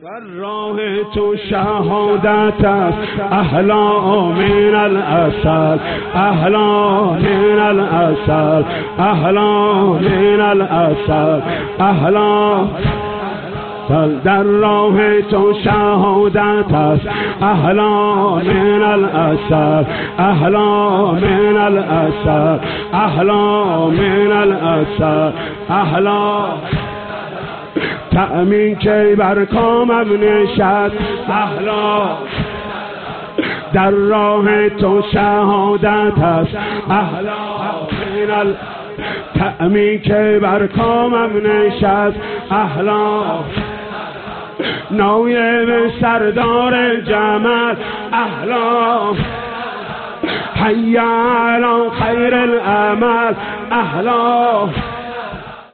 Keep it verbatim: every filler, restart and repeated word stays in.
در راه تو شهادت است احلا من الاسد، احلا من الاسد، احلا من الاسد، احلا در راه تو شهادت است احلا من الاسد، احلا من الاسد، احلا من الاسد، احلا تأمین که بر کامم نشد احلا در راه تو شهادت است احلا من ال تأمین که بر کامم نشد احلا نایب سردار جمال احلا حی علی خیر العمل احلا